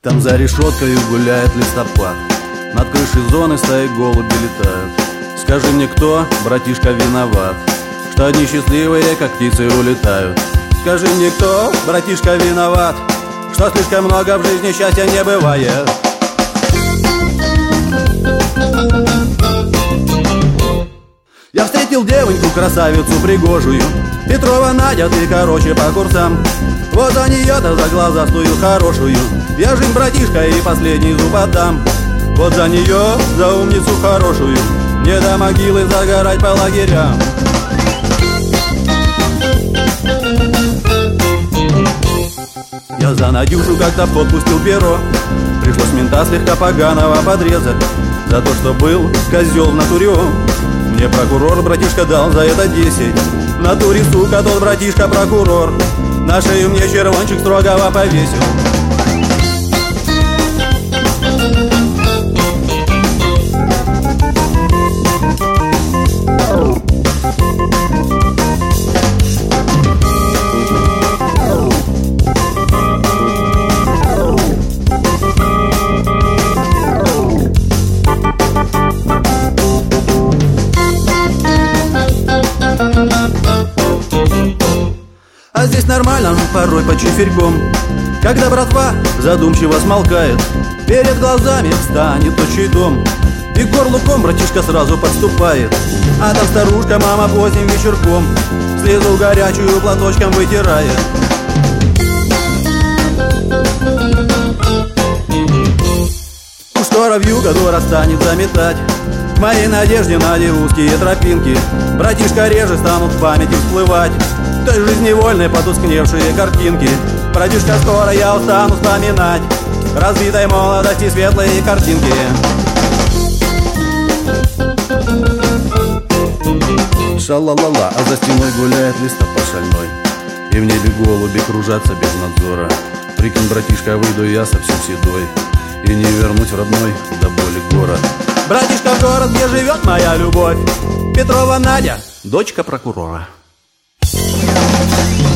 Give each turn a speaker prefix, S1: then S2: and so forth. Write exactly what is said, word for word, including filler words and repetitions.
S1: Там за решеткой гуляет листопад, над крышей зоны стаи голуби летают. Скажи мне, кто, братишка, виноват, что одни счастливые, как птицы, улетают? Скажи мне, кто, братишка, виноват, что слишком много в жизни счастья не бывает? Я встретил девоньку, красавицу пригожую, Петрова Надя, ты короче по курсам. Вот за нее-то за глазастую хорошую я жизнь, братишка, и последний зуб отдам. Вот за нее, за умницу хорошую, не до могилы загорать по лагерям. Я за Надюшу как-то подпустил перо, пришлось мента слегка поганого подрезать за то, что был козел в натуре. Мне прокурор, братишка, дал за это десять. В натуре, сука, тот братишка прокурор на шею мне червончик строгого повесил. А здесь нормально, но порой по чиферьком, когда братва задумчиво смолкает, перед глазами встанет отчий дом, и к горлу ком братишка сразу подступает. А там старушка, мама, поздним вечерком слезу горячую платочком вытирает. Уж скоро вьюга дура станет заметать к моей надежде на узкие тропинки. Братишка, реже станут в памяти всплывать той жизневольной потускневшие картинки. Братишка, скоро я устану вспоминать разбитой молодости светлые картинки. Ша-ла-ла-ла, а за стеной гуляет листопад шальной, и в небе голуби кружатся без надзора. Прикинь, братишка, выйду я совсем седой, и не вернуть в родной до боли город. Братишка, в город, где живет моя любовь, Петрова Надя, дочка прокурора.